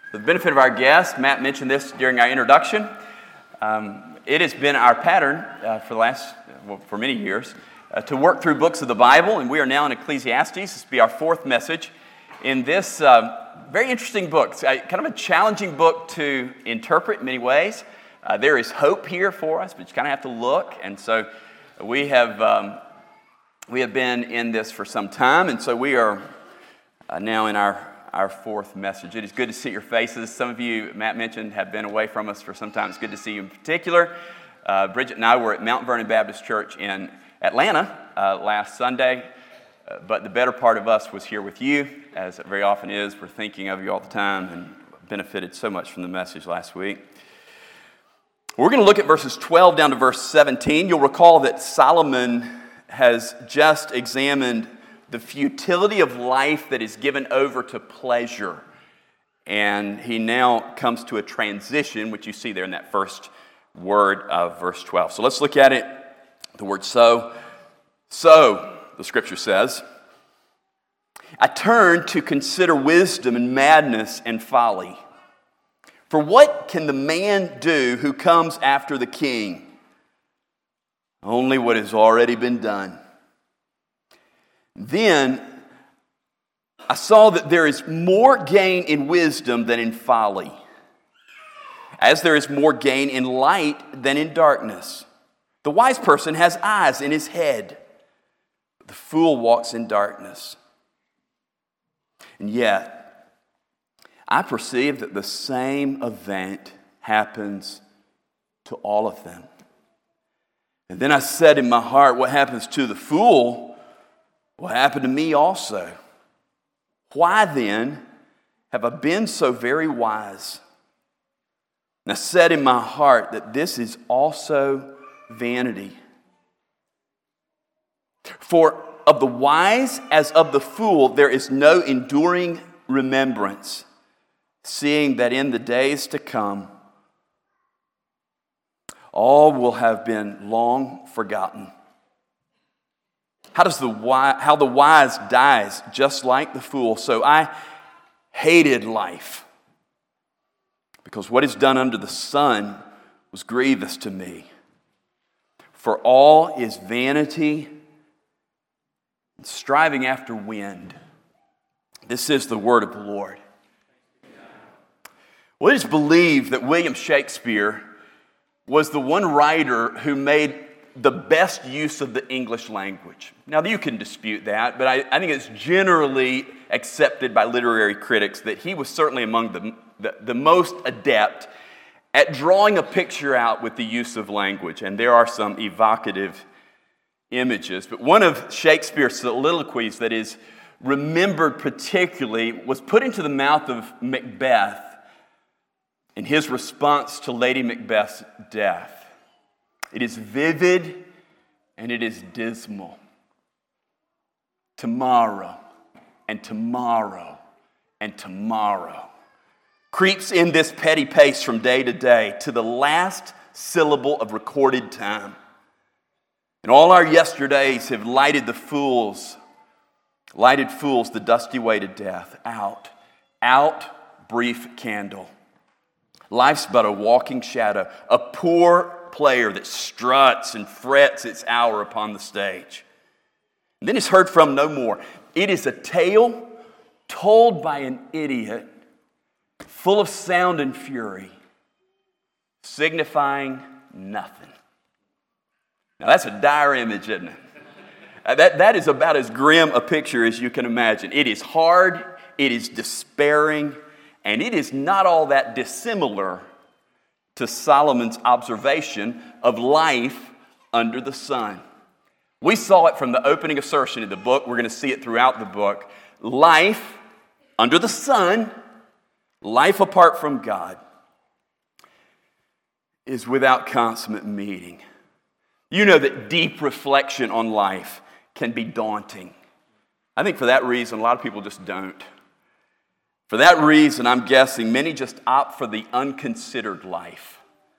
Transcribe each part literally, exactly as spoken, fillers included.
For the benefit of our guests, Matt mentioned this during our introduction. Um, it has been our pattern uh, for the last, well, for many years, uh, to work through books of the Bible, and we are now in Ecclesiastes. This will be our fourth message in this uh, very interesting book. It's a, kind of a challenging book to interpret in many ways. Uh, there is hope here for us, but you kind of have to look, and so we have um, we have been in this for some time, and so we are uh, now in our our fourth message. It is good to see your faces. Some of you, Matt mentioned, have been away from us for some time. It's good to see you in particular. Uh, Bridget and I were at Mount Vernon Baptist Church in Atlanta uh, last Sunday, uh, but the better part of us was here with you, as it very often is. We're thinking of you all the time and benefited so much from the message last week. We're going to look at verses twelve down to verse seventeen. You'll recall that Solomon has just examined the futility of life that is given over to pleasure. And he now comes to a transition, which you see there in that first word of verse twelve. So let's look at it. The word so. So, the scripture says, I turn to consider wisdom and madness and folly. For what can the man do who comes after the king? Only what has already been done. Then I saw that there is more gain in wisdom than in folly, as there is more gain in light than in darkness. The wise person has eyes in his head, but the fool walks in darkness. And yet, I perceive that the same event happens to all of them. And then I said in my heart, what happens to the fool will happen to me also. Why then have I been so very wise? And I said in my heart that this is also vanity. For of the wise as of the fool there is no enduring remembrance, seeing that in the days to come all will have been long forgotten. How does the wise, how the wise dies just like the fool. So I hated life, because what is done under the sun was grievous to me. For all is vanity and striving after wind. This is the word of the Lord. Well, it is believed that William Shakespeare was the one writer who made the best use of the English language. Now, you can dispute that, but I, I think it's generally accepted by literary critics that he was certainly among the, the, the most adept at drawing a picture out with the use of language. And there are some evocative images. But one of Shakespeare's soliloquies that is remembered particularly was put into the mouth of Macbeth in his response to Lady Macbeth's death. It is vivid and it is dismal. Tomorrow and tomorrow and tomorrow creeps in this petty pace from day to day to the last syllable of recorded time. And all our yesterdays have lighted the fools, lighted fools the dusty way to death. Out, out, brief candle. Life's but a walking shadow, a poor player that struts and frets its hour upon the stage. And then it's heard from no more. It is a tale told by an idiot, full of sound and fury, signifying nothing. Now that's a dire image, isn't it? Uh, that, that is about as grim a picture as you can imagine. It is hard, it is despairing, and it is not all that dissimilar to Solomon's observation of life under the sun. We saw it from the opening assertion of the book. We're going to see it throughout the book. Life under the sun, life apart from God, is without consummate meaning. You know that deep reflection on life can be daunting. I think for that reason, a lot of people just don't. For that reason, I'm guessing many just opt for the unconsidered life.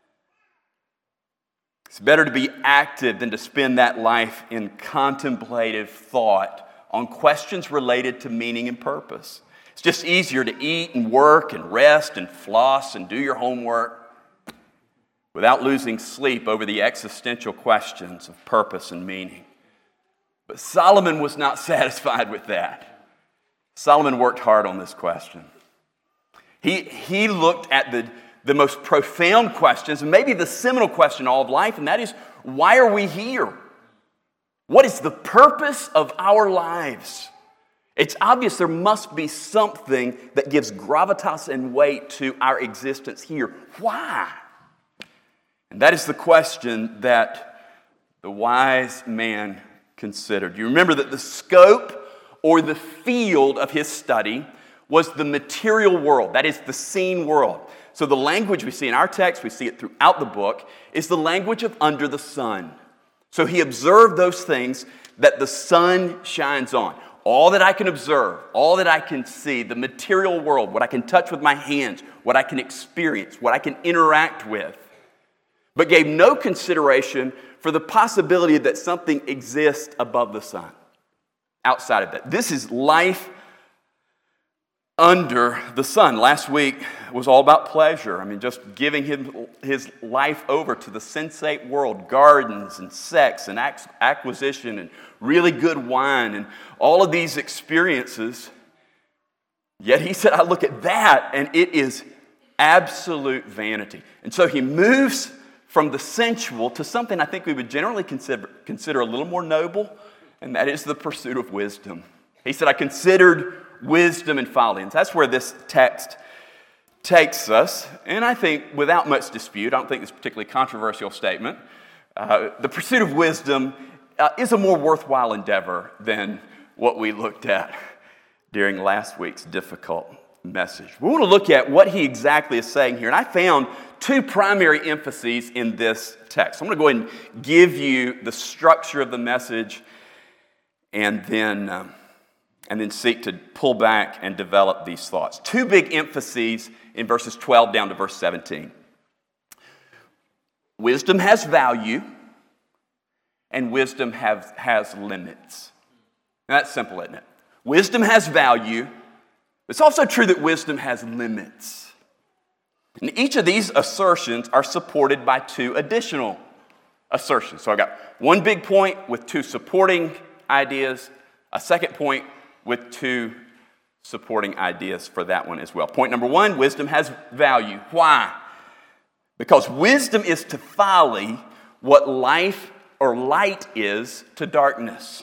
It's better to be active than to spend that life in contemplative thought on questions related to meaning and purpose. It's just easier to eat and work and rest and floss and do your homework without losing sleep over the existential questions of purpose and meaning. But Solomon was not satisfied with that. Solomon worked hard on this question. He, he looked at the, the most profound questions, and maybe the seminal question in all of life, and that is, why are we here? What is the purpose of our lives? It's obvious there must be something that gives gravitas and weight to our existence here. Why? And that is the question that the wise man considered. You remember that the scope or the field of his study was the material world, that is the seen world. So the language we see in our text, we see it throughout the book, is the language of under the sun. So he observed those things that the sun shines on. All that I can observe, all that I can see, the material world, what I can touch with my hands, what I can experience, what I can interact with, but gave no consideration for the possibility that something exists above the sun, outside of that. This is life under the sun. Last week was all about pleasure. I mean, just giving him his life over to the sensate world, gardens and sex and acquisition and really good wine and all of these experiences. Yet he said, I look at that and it is absolute vanity. And so he moves from the sensual to something I think we would generally consider, consider a little more noble, and that is the pursuit of wisdom. He said, I considered wisdom and folly. And that's where this text takes us. And I think without much dispute, I don't think it's a particularly controversial statement, uh, the pursuit of wisdom uh, is a more worthwhile endeavor than what we looked at during last week's difficult message. We want to look at what he exactly is saying here. And I found two primary emphases in this text. I'm going to go ahead and give you the structure of the message and then, um, and then seek to pull back and develop these thoughts. Two big emphases in verses twelve down to verse seventeen. Wisdom has value, and wisdom have, has limits. Now, that's simple, isn't it? Wisdom has value. It's also true that wisdom has limits. And each of these assertions are supported by two additional assertions. So I've got one big point with two supporting ideas, a second point with two supporting ideas for that one as well. Point number one, wisdom has value. Why? Because wisdom is to folly what life or light is to darkness.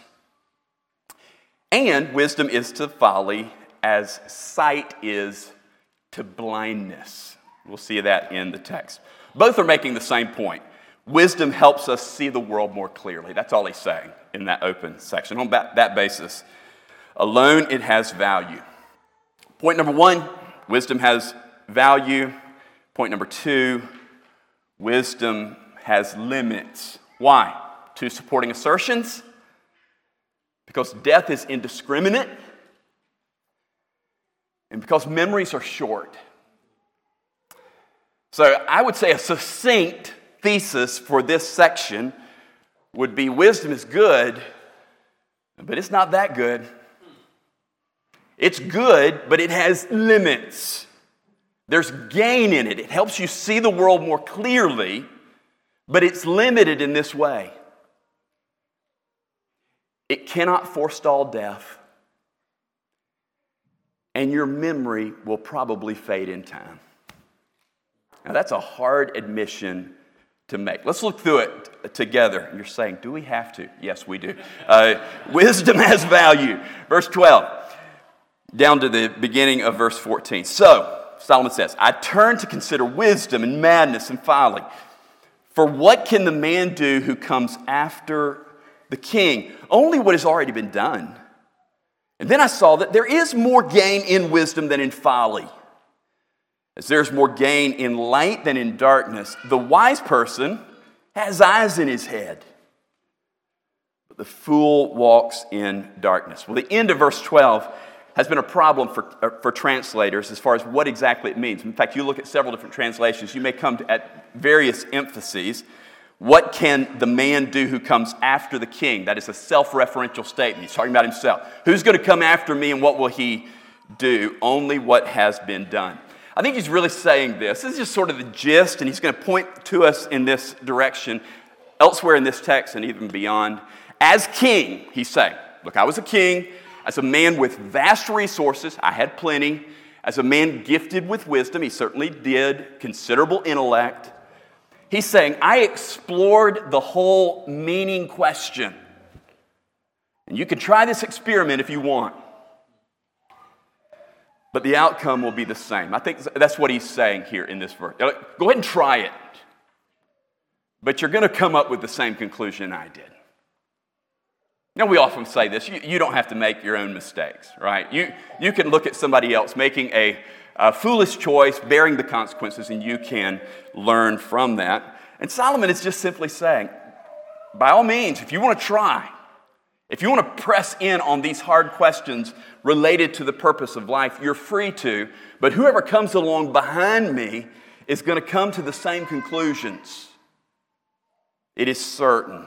And wisdom is to folly as sight is to blindness. We'll see that in the text. Both are making the same point. Wisdom helps us see the world more clearly. That's all he's saying in that open section. On that basis alone, it has value. Point number one, wisdom has value. Point number two, wisdom has limits. Why? Two supporting assertions. Because death is indiscriminate. And because memories are short. So I would say a succinct thesis for this section would be wisdom is good, but it's not that good. It's good, but it has limits. There's gain in it. It helps you see the world more clearly, but it's limited in this way. It cannot forestall death, and your memory will probably fade in time. Now, that's a hard admission to make. Let's look through it together. You're saying, do we have to? Yes, we do. Uh, wisdom has value. Verse twelve, down to the beginning of verse fourteen. So, Solomon says, I turn to consider wisdom and madness and folly. For what can the man do who comes after the king? Only what has already been done. And then I saw that there is more gain in wisdom than in folly. As there's more gain in light than in darkness, the wise person has eyes in his head, but the fool walks in darkness. Well, the end of verse twelve has been a problem for, for translators as far as what exactly it means. In fact, you look at several different translations, you may come to, at various emphases. What can the man do who comes after the king? That is a self-referential statement. He's talking about himself. Who's going to come after me and what will he do only what has been done. I think he's really saying this. This is just sort of the gist, and he's going to point to us in this direction elsewhere in this text and even beyond. As king, he's saying, look, I was a king. As a man with vast resources, I had plenty. As a man gifted with wisdom, he certainly did, considerable intellect. He's saying, I explored the whole meaning question. And you can try this experiment if you want. But the outcome will be the same. I think that's what he's saying here in this verse. Go ahead and try it. But you're going to come up with the same conclusion I did. Now, we often say this. You, you don't have to make your own mistakes, right? You, you can look at somebody else making a, a foolish choice, bearing the consequences, and you can learn from that. And Solomon is just simply saying, by all means, if you want to try, if you want to press in on these hard questions related to the purpose of life, you're free to. But whoever comes along behind me is going to come to the same conclusions. It is certain.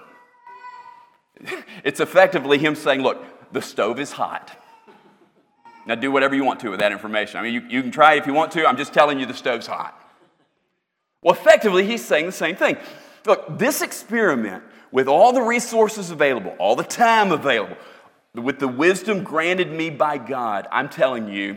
It's effectively him saying, look, the stove is hot. Now do whatever you want to with that information. I mean, you, you can try it if you want to. I'm just telling you the stove's hot. Well, effectively, he's saying the same thing. Look, this experiment, with all the resources available, all the time available, with the wisdom granted me by God, I'm telling you,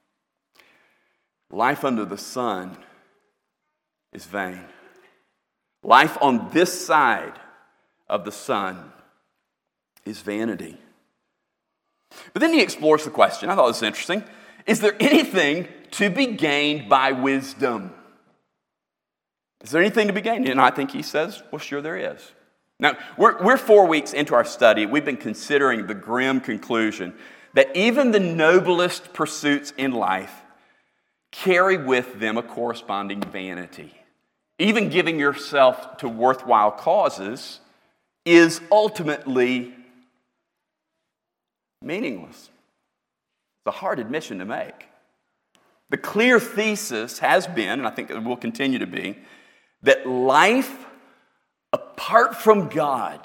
life under the sun is vain. Life on this side of the sun is vanity. But then he explores the question. I thought this was interesting. Is there anything to be gained by wisdom? Is there anything to be gained? And I think he says, well, sure there is. Now, we're, we're four weeks into our study. We've been considering the grim conclusion that even the noblest pursuits in life carry with them a corresponding vanity. Even giving yourself to worthwhile causes is ultimately meaningless. It's a hard admission to make. The clear thesis has been, and I think it will continue to be, that life apart from God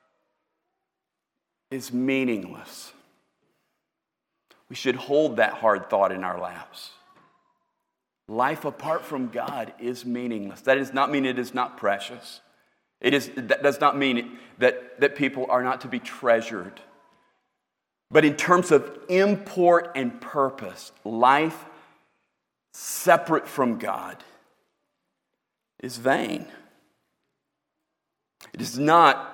is meaningless. We should hold that hard thought in our laps. Life apart from God is meaningless. That does not mean it is not precious. It is, that does not mean it, that, that people are not to be treasured. But in terms of import and purpose, life separate from God is vain. It is not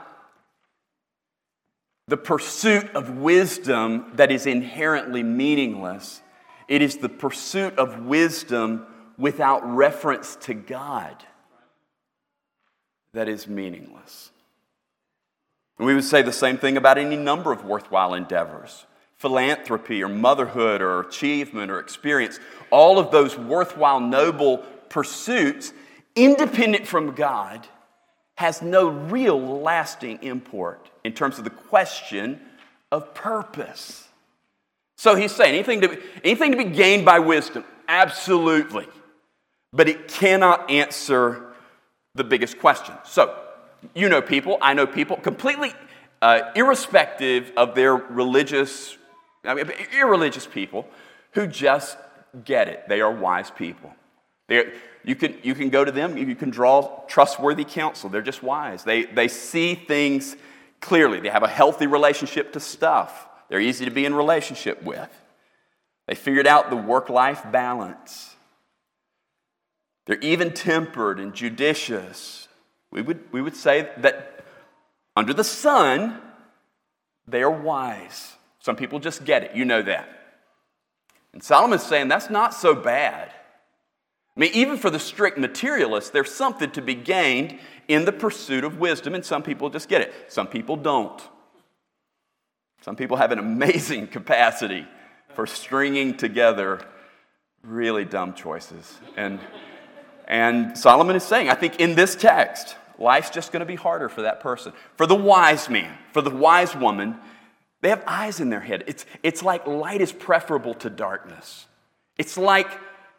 the pursuit of wisdom that is inherently meaningless. It is the pursuit of wisdom without reference to God that is meaningless. And we would say the same thing about any number of worthwhile endeavors. Philanthropy or motherhood or achievement or experience. All of those worthwhile, noble pursuits, independent from God, has no real lasting import in terms of the question of purpose. So he's saying anything to, anything to be gained by wisdom, absolutely. But it cannot answer the biggest question. So, you know people, I know people, completely uh, irrespective of their religious, I mean, irreligious people who just get it. They are wise people. They're, you can you can go to them, you can draw trustworthy counsel. They're just wise. They they see things clearly. They have a healthy relationship to stuff. They're easy to be in relationship with. They figured out the work-life balance. They're even-tempered and judicious. We would we would say that under the sun, they are wise. Some people just get it. You know that. And Solomon's saying that's not so bad. I mean, even for the strict materialist, there's something to be gained in the pursuit of wisdom, and some people just get it. Some people don't. Some people have an amazing capacity for stringing together really dumb choices. And, and Solomon is saying, I think in this text, life's just going to be harder for that person. For the wise man, for the wise woman, they have eyes in their head. It's, it's like light is preferable to darkness. It's like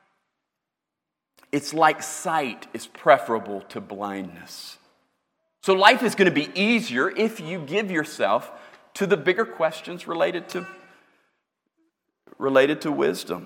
It's like sight is preferable to blindness. So life is going to be easier if you give yourself to the bigger questions related to, related to wisdom.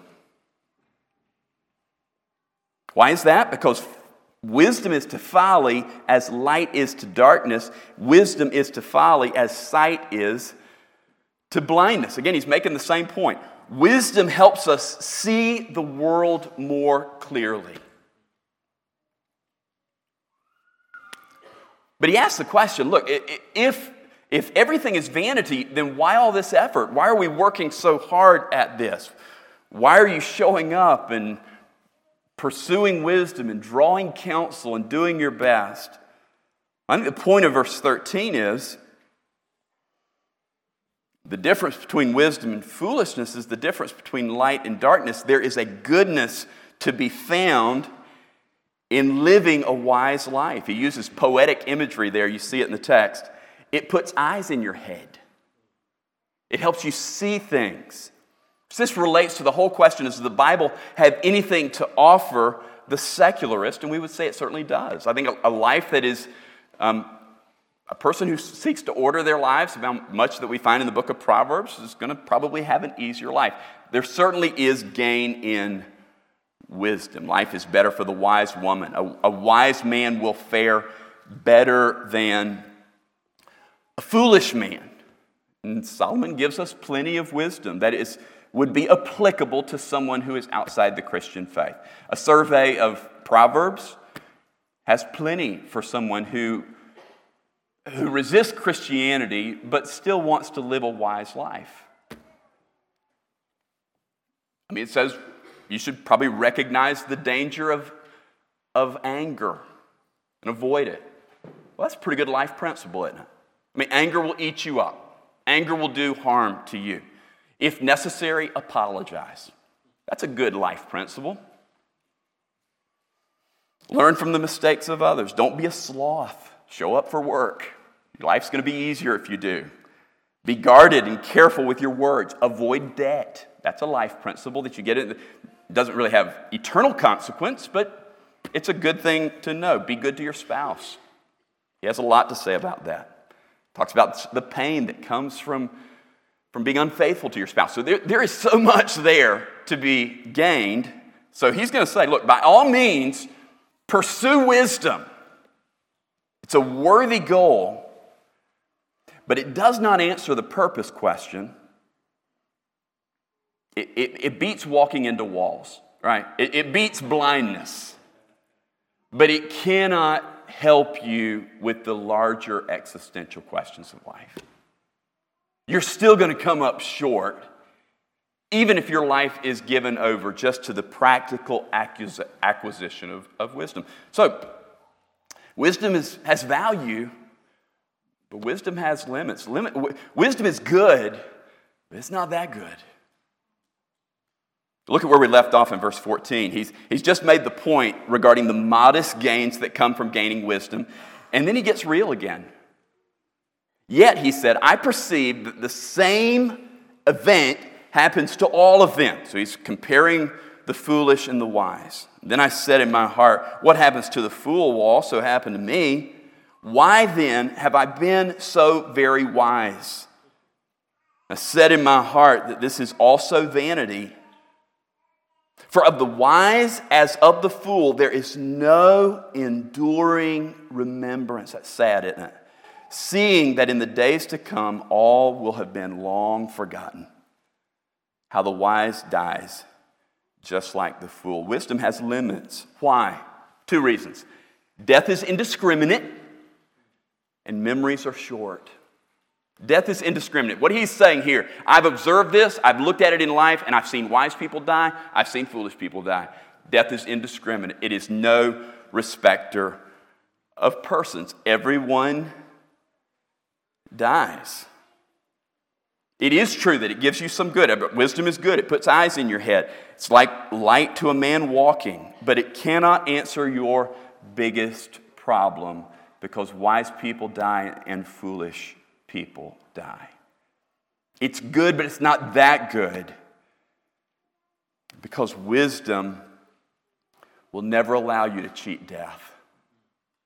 Why is that? Because wisdom is to folly as light is to darkness. Wisdom is to folly as sight is to blindness. Again, he's making the same point. Wisdom helps us see the world more clearly. But he asks the question, look, if, if everything is vanity, then why all this effort? Why are we working so hard at this? Why are you showing up and pursuing wisdom and drawing counsel and doing your best? I think the point of verse thirteen is the difference between wisdom and foolishness is the difference between light and darkness. There is a goodness to be found in living a wise life. He uses poetic imagery there. You see it in the text. It puts eyes in your head. It helps you see things. So this relates to the whole question, does the Bible have anything to offer the secularist? And we would say it certainly does. I think a, a life that is um, a person who seeks to order their lives, about much that we find in the book of Proverbs, is going to probably have an easier life. There certainly is gain in wisdom. Life is better for the wise woman. A, a wise man will fare better than a foolish man. And Solomon gives us plenty of wisdom that is would be applicable to someone who is outside the Christian faith. A survey of Proverbs has plenty for someone who, who resists Christianity but still wants to live a wise life. I mean, it says you should probably recognize the danger of, of anger and avoid it. Well, that's a pretty good life principle, isn't it? I mean, anger will eat you up. Anger will do harm to you. If necessary, apologize. That's a good life principle. Learn from the mistakes of others. Don't be a sloth. Show up for work. Your life's going to be easier if you do. Be guarded and careful with your words. Avoid debt. That's a life principle that you get. It doesn't really have eternal consequence, but it's a good thing to know. Be good to your spouse. He has a lot to say about that. Talks about the pain that comes from from being unfaithful to your spouse. So there, there is so much there to be gained. So he's going to say, look, by all means, pursue wisdom. It's a worthy goal, but it does not answer the purpose question. It, it, it beats walking into walls, right? It, it beats blindness, but it cannot help you with the larger existential questions of life. You're still going to come up short, even if your life is given over just to the practical acquisition of, of wisdom. So, wisdom is, has value, but wisdom has limits. Limit, wisdom is good, but it's not that good. Look at where we left off in verse fourteen. He's, he's just made the point regarding the modest gains that come from gaining wisdom, and then he gets real again. Yet, he said, I perceive that the same event happens to all of them. So he's comparing the foolish and the wise. Then I said in my heart, what happens to the fool will also happen to me. Why then have I been so very wise? I said in my heart that this is also vanity. For of the wise as of the fool, there is no enduring remembrance. That's sad, isn't it? Seeing that in the days to come, all will have been long forgotten. How the wise dies, just like the fool. Wisdom has limits. Why? Two reasons. Death is indiscriminate, and memories are short. Death is indiscriminate. What he's saying here, I've observed this, I've looked at it in life, and I've seen wise people die, I've seen foolish people die. Death is indiscriminate. It is no respecter of persons. Everyone dies. It is true that it gives you some good. Wisdom is good. It puts eyes in your head. It's like light to a man walking, but it cannot answer your biggest problem because wise people die and foolish people die. It's good, but it's not that good because wisdom will never allow you to cheat death.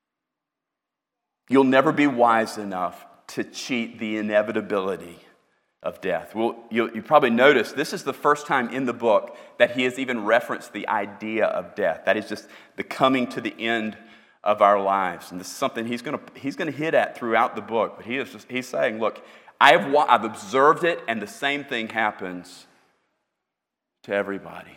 You'll never be wise enough to cheat the inevitability of death. Well, you, you probably noticed this is the first time in the book that he has even referenced the idea of death. That is just the coming to the end of our lives. And this is something he's going to he's going to hit at throughout the book. But he is just, he's saying, look, I've I've observed it, and the same thing happens to everybody.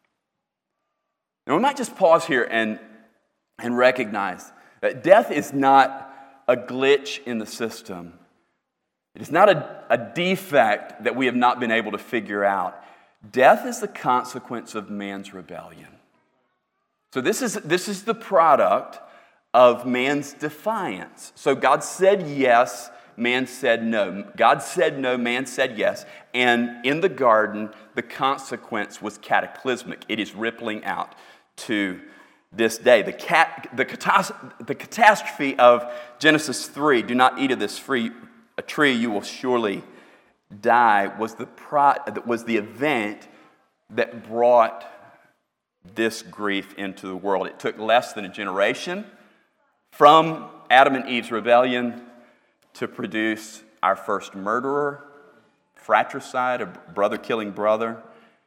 Now we might just pause here and and recognize that death is not a glitch in the system. It is not a, a defect that we have not been able to figure out. Death is the consequence of man's rebellion. So this is, this is the product of man's defiance. So God said yes, man said no. God said no, man said yes. And in the garden, the consequence was cataclysmic. It is rippling out to this day. The, cat, the, catas- the catastrophe of Genesis three, do not eat of this free a tree, you will surely die, was the pro- was the event that brought this grief into the world. It took less than a generation from Adam and Eve's rebellion to produce our first murderer, fratricide, a brother killing brother.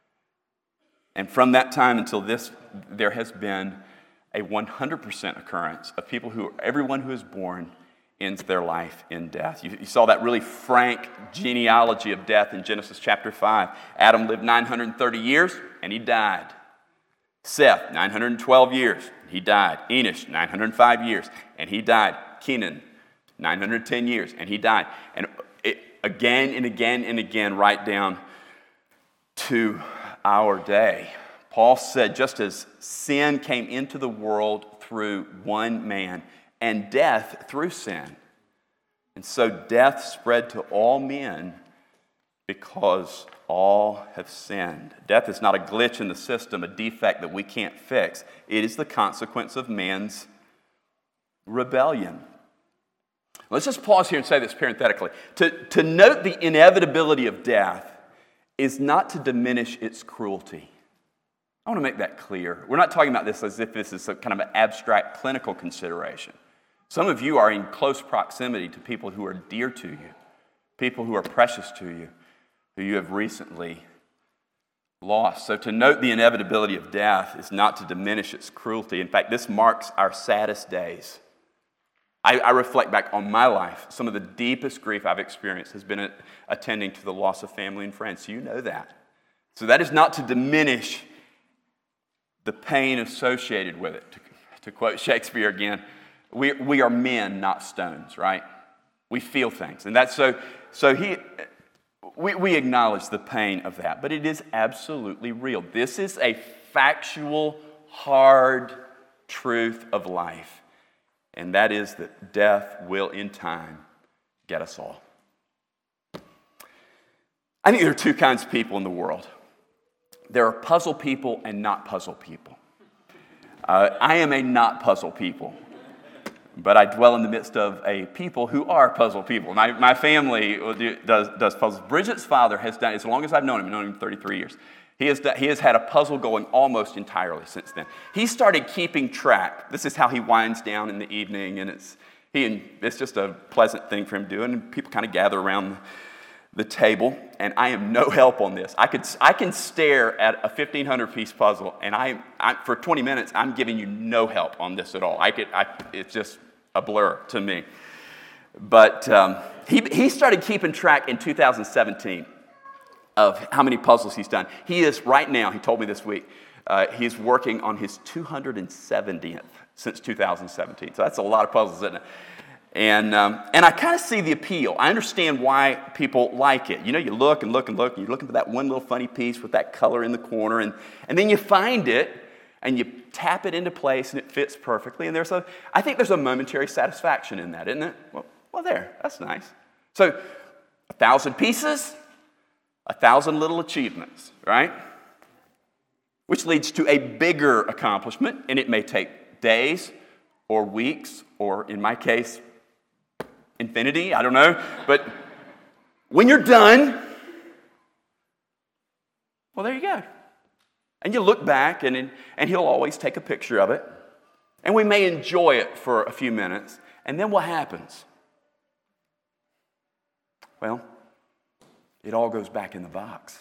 And from that time until this, there has been a one hundred percent occurrence of people who, everyone who is born ends their life in death. You, you saw that really frank genealogy of death in Genesis chapter five. Adam lived nine hundred thirty years, and he died. Seth, nine hundred twelve years, he died. Enosh, nine hundred five years, and he died. Kenan, nine hundred ten years, and he died. And it, again and again and again, right down to our day. Paul said, just as sin came into the world through one man, and death through sin. And so death spread to all men because all have sinned. Death is not a glitch in the system, a defect that we can't fix. It is the consequence of man's rebellion. Let's just pause here and say this parenthetically. To, to note the inevitability of death is not to diminish its cruelty. I want to make that clear. We're not talking about this as if this is a kind of an abstract clinical consideration. Some of you are in close proximity to people who are dear to you, people who are precious to you, who you have recently lost. So to note the inevitability of death is not to diminish its cruelty. In fact, this marks our saddest days. I, I reflect back on my life. Some of the deepest grief I've experienced has been attending to the loss of family and friends. So you know that. So that is not to diminish the pain associated with it. To, to quote Shakespeare again, we, we are men, not stones, right? We feel things. And that's so, so he, we, we acknowledge the pain of that, but it is absolutely real. This is a factual, hard truth of life. And that is that death will, in time, get us all. I think there are two kinds of people in the world. There are puzzle people and not puzzle people. Uh, I am a not puzzle people, but I dwell in the midst of a people who are puzzle people. My, my family does, does puzzles. Bridget's father has done, as long as I've known him, I've known him thirty-three years, he has, done, he has had a puzzle going almost entirely since then. He started keeping track. This is how he winds down in the evening, and it's, he, and it's just a pleasant thing for him to do, and people kind of gather around the table, and I am no help on this. I could I can stare at a fifteen hundred piece puzzle, and I, I for twenty minutes I'm giving you no help on this at all. I could I, it's just a blur to me. But um, he he started keeping track in two thousand seventeen of how many puzzles he's done. He is right now. He told me this week. Uh, he's working on his two hundred seventieth since two thousand seventeen. So that's a lot of puzzles, isn't it? And um, and I kind of see the appeal. I understand why people like it. You know, you look and look and look, and you're looking for that one little funny piece with that color in the corner, and, and then you find it, and you tap it into place, and it fits perfectly. And there's a, I think there's a momentary satisfaction in that, isn't it? Well, well there, that's nice. So, a thousand pieces, a thousand little achievements, right? Which leads to a bigger accomplishment, and it may take days or weeks, or in my case, infinity, I don't know. But when you're done, well, there you go. And you look back, and, and he'll always take a picture of it. And we may enjoy it for a few minutes. And then what happens? Well, it all goes back in the box.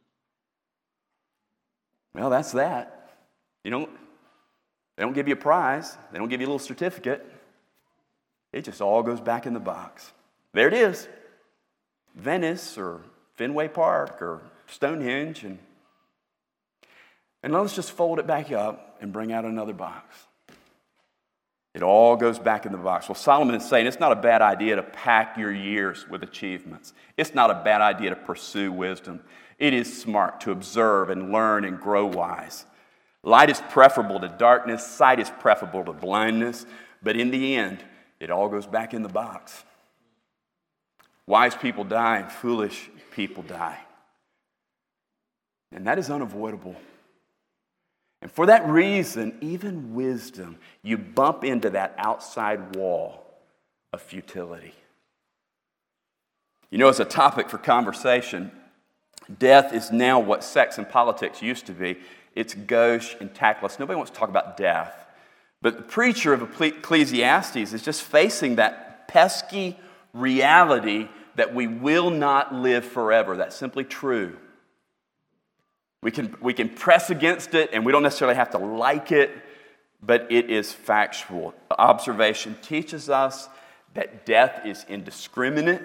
Well, that's that. You don't, they don't give you a prize. They don't give you a little certificate. It just all goes back in the box. There it is. Venice or Fenway Park or Stonehenge. And, and let's just fold it back up and bring out another box. It all goes back in the box. Well, Solomon is saying it's not a bad idea to pack your years with achievements. It's not a bad idea to pursue wisdom. It is smart to observe and learn and grow wise. Light is preferable to darkness. Sight is preferable to blindness. But in the end, it all goes back in the box. Wise people die and foolish people die. And that is unavoidable. And for that reason, even wisdom, you bump into that outside wall of futility. You know, as a topic for conversation, death is now what sex and politics used to be. It's gauche and tactless. Nobody wants to talk about death. But the preacher of Ecclesiastes is just facing that pesky reality that we will not live forever. That's simply true. We can, we can press against it, and we don't necessarily have to like it, but it is factual. Observation teaches us that death is indiscriminate.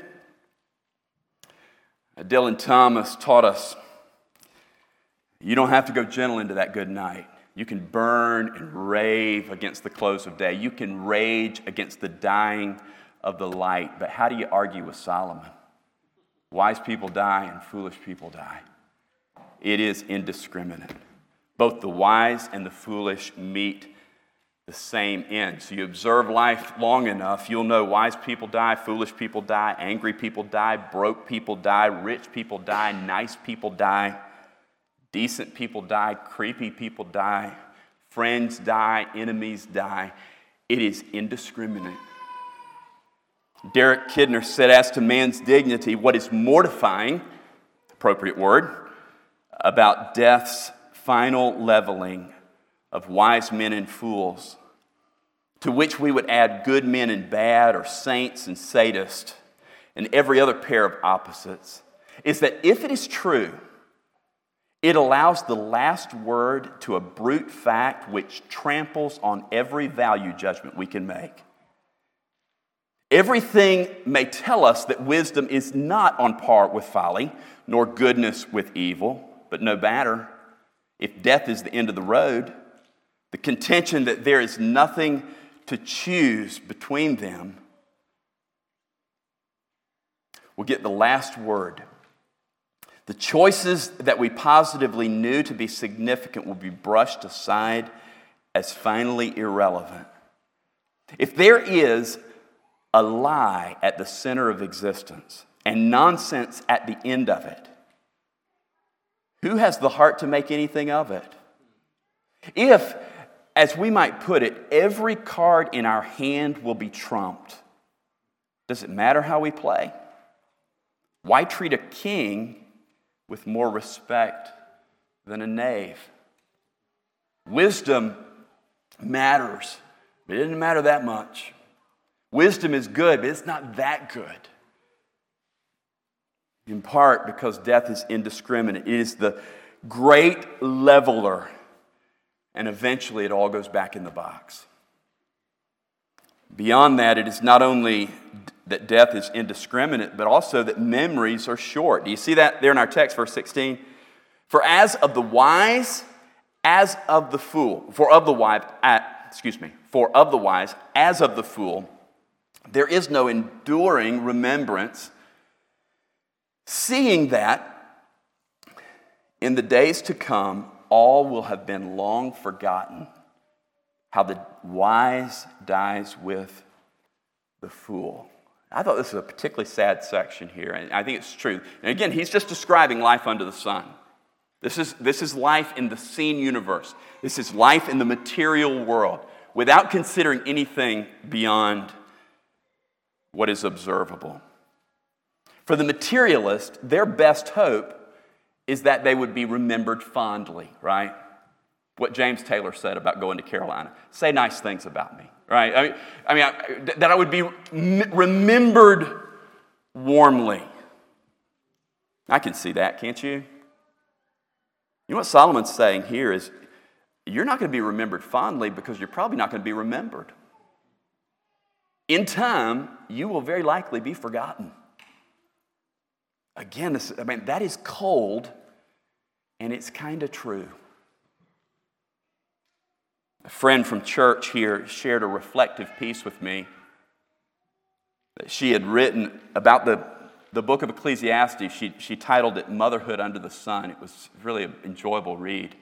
Dylan Thomas taught us, you don't have to go gentle into that good night. You can burn and rave against the close of day. You can rage against the dying of the light. But how do you argue with Solomon? Wise people die and foolish people die. It is indiscriminate. Both the wise and the foolish meet the same end. So you observe life long enough, you'll know wise people die, foolish people die, angry people die, broke people die, rich people die, nice people die, decent people die, creepy people die, friends die, enemies die. It is indiscriminate. Derek Kidner said, as to man's dignity, what is mortifying, appropriate word, about death's final leveling of wise men and fools, to which we would add good men and bad, or saints and sadists, and every other pair of opposites, is that if it is true, it allows the last word to a brute fact which tramples on every value judgment we can make. Everything may tell us that wisdom is not on par with folly, nor goodness with evil, but no matter. If death is the end of the road, the contention that there is nothing to choose between them will get the last word. The choices that we positively knew to be significant will be brushed aside as finally irrelevant. If there is a lie at the center of existence and nonsense at the end of it, who has the heart to make anything of it? If, as we might put it, every card in our hand will be trumped, does it matter how we play? Why treat a king with more respect than a knave? Wisdom matters, but it doesn't matter that much. Wisdom is good, but it's not that good. In part because death is indiscriminate. It is the great leveler, and eventually it all goes back in the box. Beyond that, it is not only that death is indiscriminate, but also that memories are short. Do you see that there in our text, verse sixteen? For as of the wise, as of the fool, for of the wise, uh, excuse me, for of the wise, as of the fool, there is no enduring remembrance, seeing that in the days to come, all will have been long forgotten, how the wise dies with the fool. I thought this was a particularly sad section here, and I think it's true. And again, he's just describing life under the sun. This is, this is life in the seen universe. This is life in the material world, without considering anything beyond what is observable. For the materialist, their best hope is that they would be remembered fondly, right? What James Taylor said about going to Carolina. Say nice things about me, right? I mean, I mean I, that I would be remembered warmly. I can see that, can't you? You know what Solomon's saying here is, you're not going to be remembered fondly because you're probably not going to be remembered. In time, you will very likely be forgotten. Again, this, I mean, that is cold, and it's kind of true. A friend from church here shared a reflective piece with me that she had written about the, the book of Ecclesiastes. She, she titled it Motherhood Under the Sun. It was really an enjoyable read.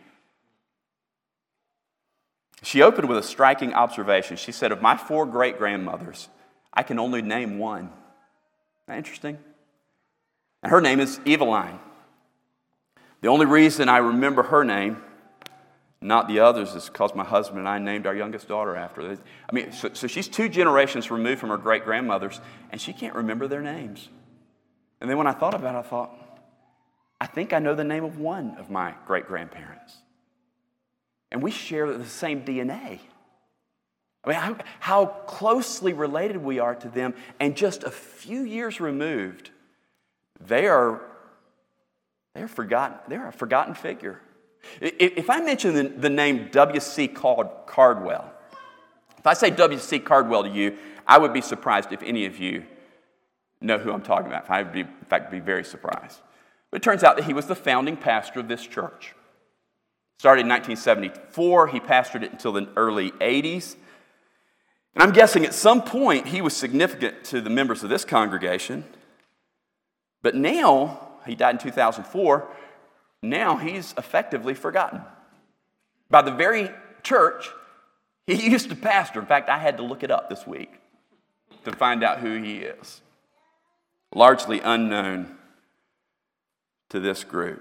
She opened with a striking observation. She said, of my four great-grandmothers, I can only name one. Isn't that interesting? And her name is Eveline. The only reason I remember her name, not the others, is because my husband and I named our youngest daughter after her. I mean, so, so she's two generations removed from her great-grandmothers, and she can't remember their names. And then when I thought about it, I thought, I think I know the name of one of my great-grandparents. And we share the same D N A. I mean, how, how closely related we are to them, and just a few years removed, they are they're forgotten. They're a forgotten figure. If I mention the, the name W C Cardwell, if I say W C Cardwell to you, I would be surprised if any of you know who I'm talking about. I would be, in fact, be very surprised. But it turns out that he was the founding pastor of this church. Started in nineteen seventy-four. He pastored it until the early eighties. And I'm guessing at some point he was significant to the members of this congregation. But now, he died in two thousand four, now he's effectively forgotten by the very church he used to pastor. In fact, I had to look it up this week to find out who he is. Largely unknown to this group.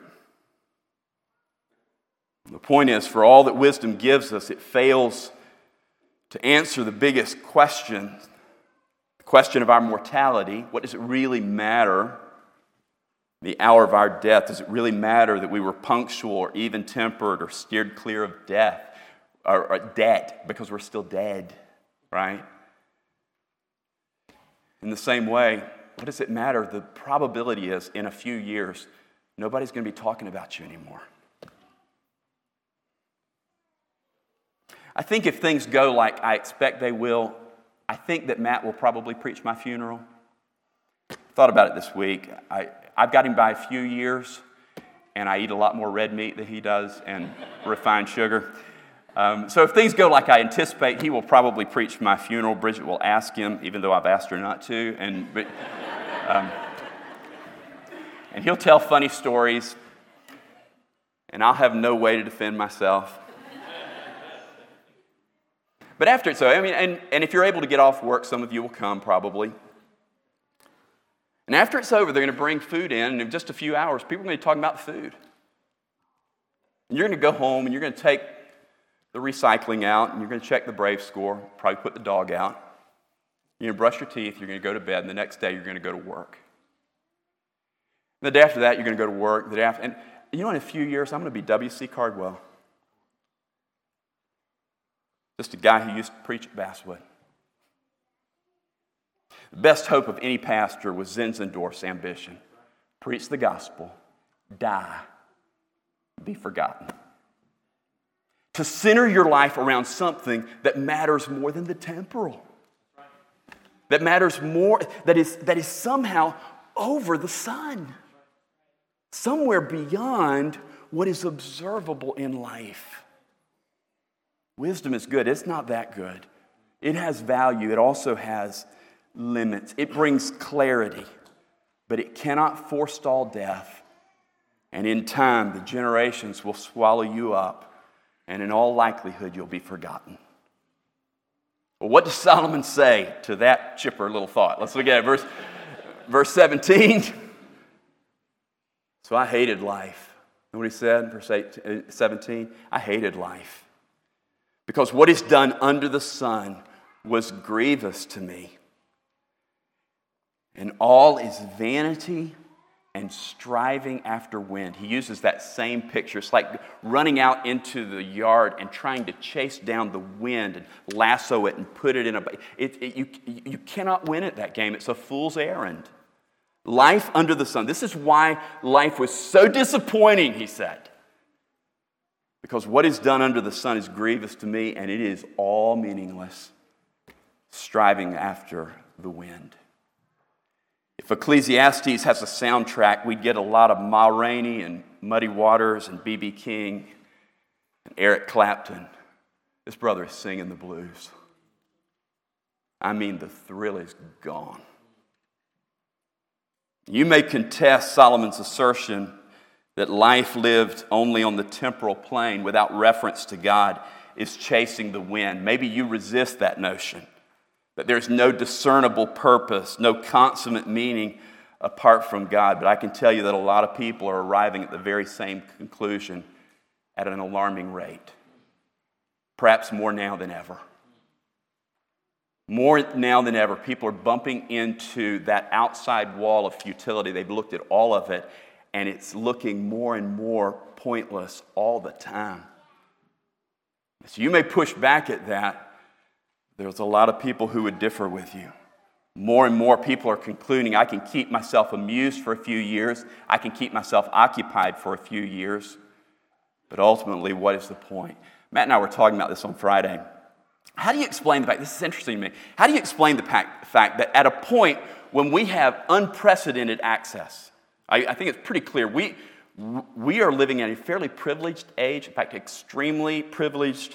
The point is, for all that wisdom gives us, it fails to answer the biggest question, the question of our mortality. What does it really matter? The hour of our death. Does it really matter that we were punctual or even-tempered or steered clear of death or, or debt because we're still dead, right? In the same way, what does it matter? The probability is in a few years, nobody's going to be talking about you anymore. I think if things go like I expect they will, I think that Matt will probably preach my funeral. I thought about it this week. I, I've got him by a few years, and I eat a lot more red meat than he does and refined sugar. Um, so if things go like I anticipate, he will probably preach my funeral. Bridget will ask him, even though I've asked her not to. And, but, um, and he'll tell funny stories, and I'll have no way to defend myself. But after it, so, I mean, and, and if you're able to get off work, some of you will come probably. And after it's over, they're going to bring food in, and in just a few hours, people are going to be talking about food. And you're going to go home, and you're going to take the recycling out, and you're going to check the Brave score, probably put the dog out. You're going to brush your teeth, you're going to go to bed, and the next day you're going to go to work. And the day after that, you're going to go to work. The day after, and you know, in a few years, I'm going to be W C Cardwell. Just a guy who used to preach at Basswood. The best hope of any pastor was Zinzendorf's ambition. Preach the gospel, die, be forgotten. To center your life around something that matters more than the temporal. That matters more, that is, that is somehow over the sun. Somewhere beyond what is observable in life. Wisdom is good. It's not that good. It has value. It also has limits. It brings clarity, but it cannot forestall death. And in time, the generations will swallow you up, and in all likelihood, you'll be forgotten. Well, what does Solomon say to that chipper little thought? Let's look at it. Verse, verse seventeen. So I hated life. You know what he said? Verse eight, seventeen. I hated life. Because what is done under the sun was grievous to me. And all is vanity and striving after wind. He uses that same picture. It's like running out into the yard and trying to chase down the wind and lasso it and put it in a... It, it, you, you cannot win at that game. It's a fool's errand. Life under the sun. This is why life was so disappointing, he said. Because what is done under the sun is grievous to me, and it is all meaningless, striving after the wind. If Ecclesiastes has a soundtrack, we'd get a lot of Ma Rainey and Muddy Waters and B B King and Eric Clapton. This brother is singing the blues. I mean, the thrill is gone. You may contest Solomon's assertion that life lived only on the temporal plane without reference to God is chasing the wind. Maybe you resist that notion, that there's no discernible purpose, no consummate meaning apart from God. But I can tell you that a lot of people are arriving at the very same conclusion at an alarming rate, perhaps more now than ever. More now than ever, people are bumping into that outside wall of futility. They've looked at all of it, and it's looking more and more pointless all the time. So you may push back at that. There's a lot of people who would differ with you. More and more people are concluding, I can keep myself amused for a few years. I can keep myself occupied for a few years. But ultimately, what is the point? Matt and I were talking about this on Friday. How do you explain the fact, this is interesting to me, how do you explain the fact that at a point when we have unprecedented access, I, I think it's pretty clear, we, we are living in a fairly privileged age, in fact, extremely privileged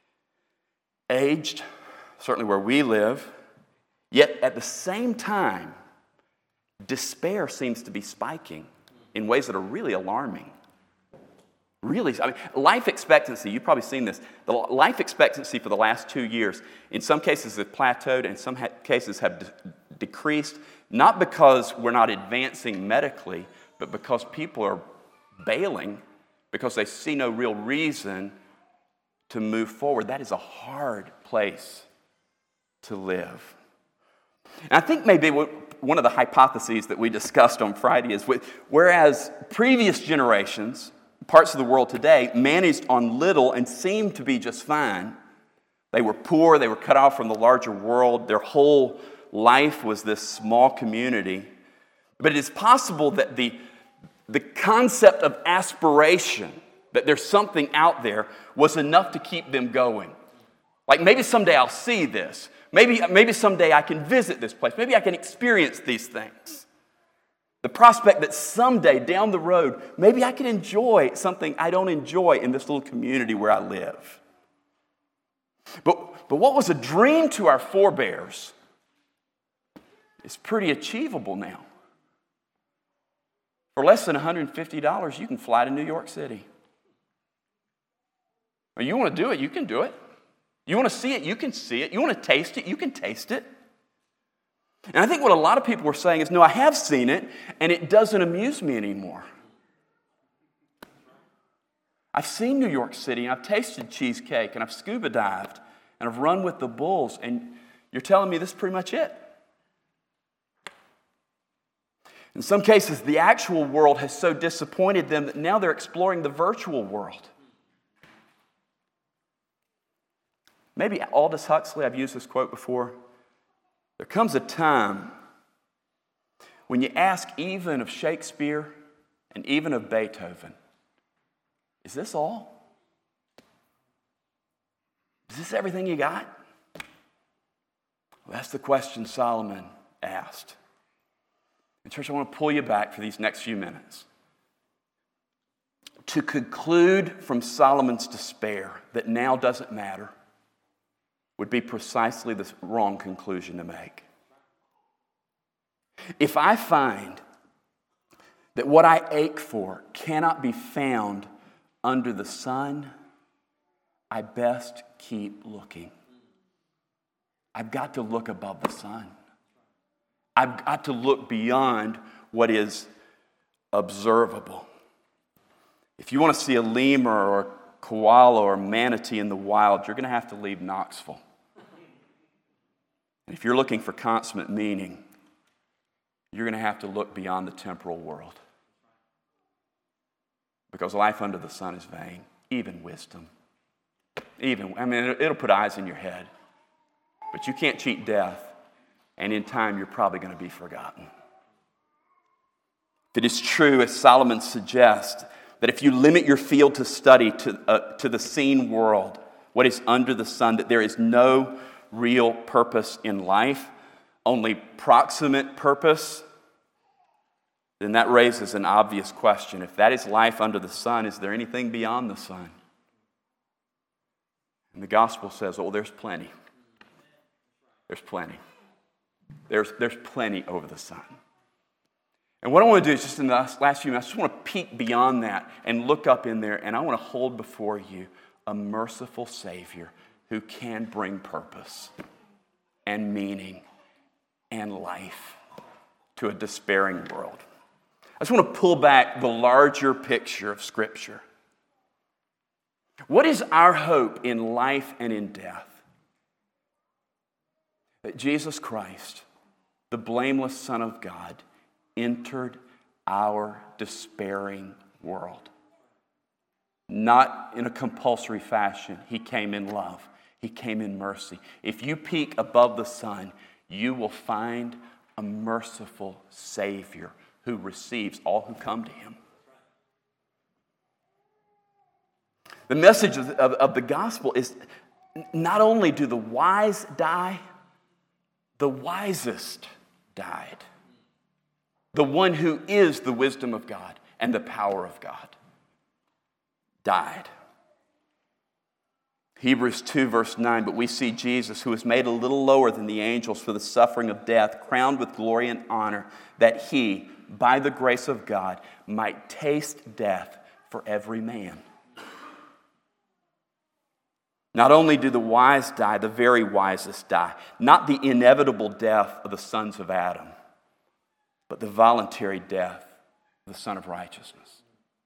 age, certainly where we live, yet at the same time, despair seems to be spiking in ways that are really alarming. Really, I mean, life expectancy, you've probably seen this, the life expectancy for the last two years, in some cases have plateaued, and in some ha- cases have de- decreased, not because we're not advancing medically, but because people are bailing, because they see no real reason to move forward. That is a hard place to live. And I think maybe one of the hypotheses that we discussed on Friday is, with, whereas previous generations, parts of the world today, managed on little and seemed to be just fine. They were poor, they were cut off from the larger world, their whole life was this small community. But it is possible that the, the concept of aspiration, that there's something out there, was enough to keep them going. Like, maybe someday I'll see this. Maybe, maybe someday I can visit this place. Maybe I can experience these things. The prospect that someday down the road, maybe I can enjoy something I don't enjoy in this little community where I live. But, but what was a dream to our forebears is pretty achievable now. For less than one hundred fifty dollars, you can fly to New York City. Or you want to do it, you can do it. You want to see it, you can see it. You want to taste it, you can taste it. And I think what a lot of people were saying is, no, I have seen it, and it doesn't amuse me anymore. I've seen New York City, and I've tasted cheesecake, and I've scuba dived, and I've run with the bulls, and you're telling me this is pretty much it. In some cases, the actual world has so disappointed them that now they're exploring the virtual world. Maybe Aldous Huxley, I've used this quote before. There comes a time when you ask even of Shakespeare and even of Beethoven, is this all? Is this everything you got? Well, that's the question Solomon asked. And church, I want to pull you back for these next few minutes. To conclude from Solomon's despair that now doesn't matter would be precisely the wrong conclusion to make. If I find that what I ache for cannot be found under the sun, I best keep looking. I've got to look above the sun. I've got to look beyond what is observable. If you want to see a lemur or a koala or a manatee in the wild, you're going to have to leave Knoxville. And if you're looking for consummate meaning, you're going to have to look beyond the temporal world. Because life under the sun is vain, even wisdom. Even, I mean, it'll put eyes in your head. But you can't cheat death, and in time you're probably going to be forgotten. If it is true, as Solomon suggests, that if you limit your field to study to, uh, to the seen world, what is under the sun, that there is no real purpose in life, only proximate purpose, then that raises an obvious question. If that is life under the sun, is there anything beyond the sun? And the gospel says, oh, there's plenty. There's plenty. There's, there's plenty over the sun. And what I want to do is just in the last, last few minutes, I just want to peek beyond that and look up in there, and I want to hold before you a merciful Savior who can bring purpose and meaning and life to a despairing world. I just want to pull back the larger picture of Scripture. What is our hope in life and in death? That Jesus Christ, the blameless Son of God, entered our despairing world. Not in a compulsory fashion. He came in love. He came in mercy. If you peek above the sun, you will find a merciful Savior who receives all who come to him. The message of, of, of the gospel is not only do the wise die, the wisest died. The one who is the wisdom of God and the power of God died. Hebrews two verse nine, but we see Jesus, who was made a little lower than the angels for the suffering of death, crowned with glory and honor, that he, by the grace of God, might taste death for every man. Not only do the wise die, the very wisest die. Not the inevitable death of the sons of Adam, but the voluntary death of the Son of Righteousness.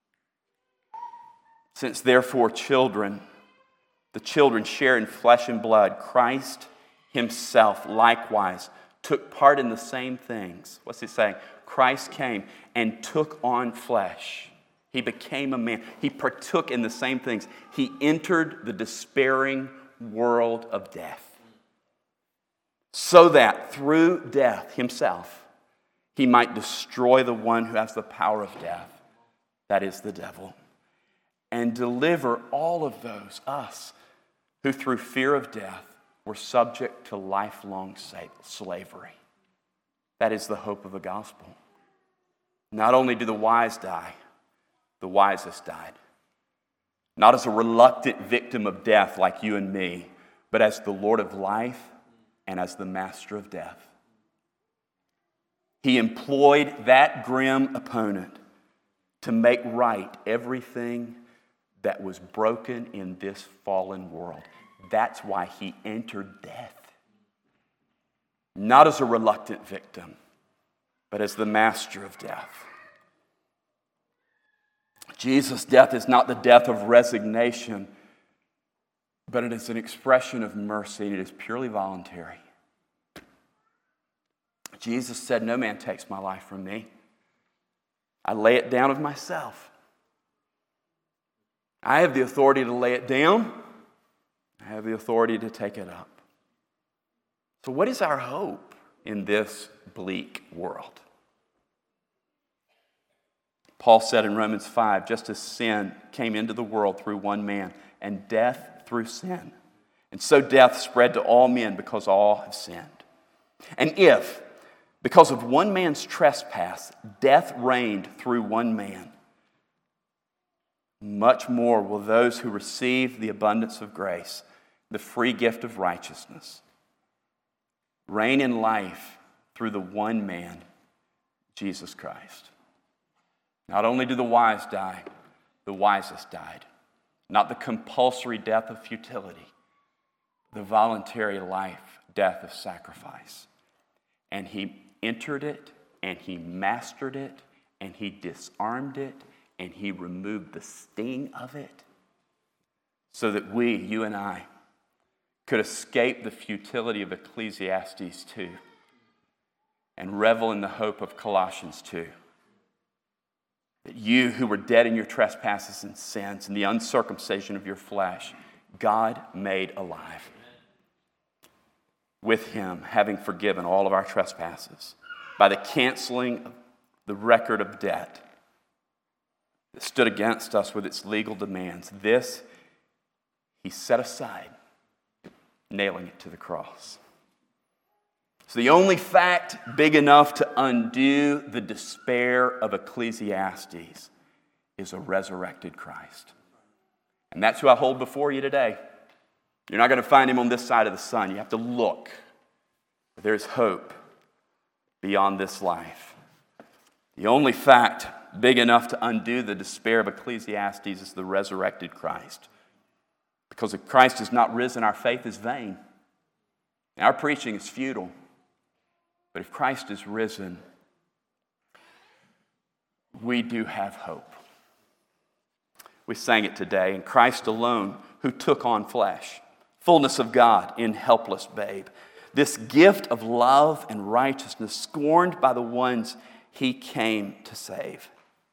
Since therefore children, the children share in flesh and blood, Christ himself likewise took part in the same things. What's he saying? Christ came and took on flesh. He became a man. He partook in the same things. He entered the despairing world of death, so that through death himself, he might destroy the one who has the power of death, that is the devil, and deliver all of those, us, who through fear of death were subject to lifelong slavery. That is the hope of the gospel. Not only do the wise die, the wisest died. Not as a reluctant victim of death like you and me, but as the Lord of life and as the master of death. He employed that grim opponent to make right everything that was broken in this fallen world. That's why he entered death. Not as a reluctant victim, but as the master of death. Jesus' death is not the death of resignation, but it is an expression of mercy, and it is purely voluntary. Jesus said, "No man takes my life from me. I lay it down of myself. I have the authority to lay it down. I have the authority to take it up." So what is our hope in this bleak world? Paul said in Romans five, just as sin came into the world through one man, and death through sin, and so death spread to all men because all have sinned. And if, because of one man's trespass, death reigned through one man, much more will those who receive the abundance of grace, the free gift of righteousness, reign in life through the one man, Jesus Christ. Not only do the wise die, the wisest died. Not the compulsory death of futility, the voluntary life, death of sacrifice. And he entered it, and he mastered it, and he disarmed it, and he removed the sting of it, so that we, you and I, could escape the futility of Ecclesiastes two and revel in the hope of Colossians two. That you who were dead in your trespasses and sins and the uncircumcision of your flesh, God made alive. With him, having forgiven all of our trespasses, by the canceling of the record of debt that stood against us with its legal demands. This he set aside, nailing it to the cross. So the only fact big enough to undo the despair of Ecclesiastes is a resurrected Christ. And that's who I hold before you today. You're not going to find him on this side of the sun. You have to look. There's hope beyond this life. The only fact big enough to undo the despair of Ecclesiastes is the resurrected Christ. Because if Christ is not risen, our faith is vain. And our preaching is futile. But if Christ is risen, we do have hope. We sang it today, in Christ alone, who took on flesh, fullness of God in helpless babe. This gift of love and righteousness, scorned by the ones he came to save.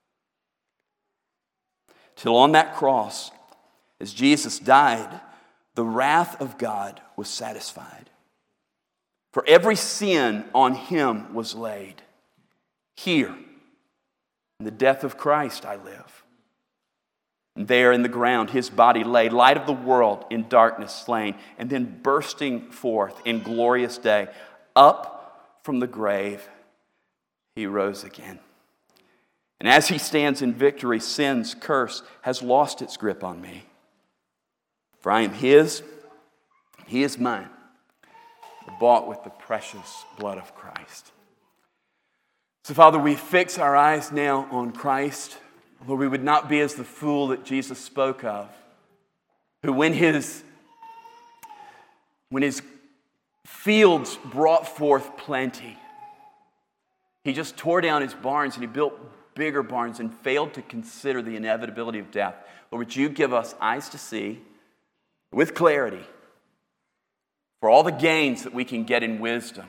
Till on that cross, as Jesus died, the wrath of God was satisfied. For every sin on him was laid. Here, in the death of Christ, I live. And there in the ground, his body lay, light of the world, in darkness slain, and then bursting forth in glorious day, up from the grave, he rose again. And as he stands in victory, sin's curse has lost its grip on me. For I am his, he is mine, bought with the precious blood of Christ. So, Father, we fix our eyes now on Christ, Lord, we would not be as the fool that Jesus spoke of, who when his, when his fields brought forth plenty, he just tore down his barns and he built bigger barns and failed to consider the inevitability of death. Lord, would you give us eyes to see with clarity for all the gains that we can get in wisdom.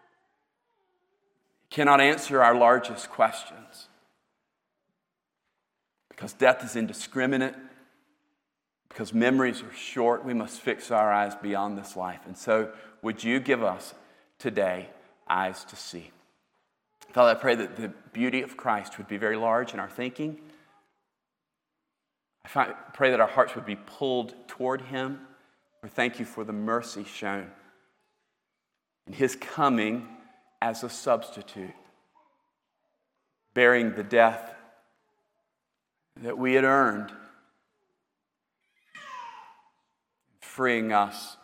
It cannot answer our largest questions because death is indiscriminate, because memories are short. We must fix our eyes beyond this life. And so would you give us today eyes to see? Father, I pray that the beauty of Christ would be very large in our thinking. I find, pray that our hearts would be pulled toward him. We thank you for the mercy shown in his coming as a substitute, bearing the death that we had earned, freeing us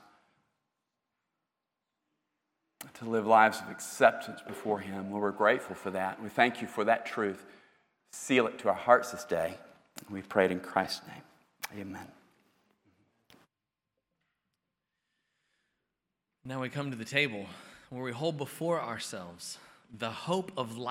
to live lives of acceptance before him. Lord, we're grateful for that. We thank you for that truth. Seal it to our hearts this day. We pray it in Christ's name. Amen. Now we come to the table where we hold before ourselves the hope of life.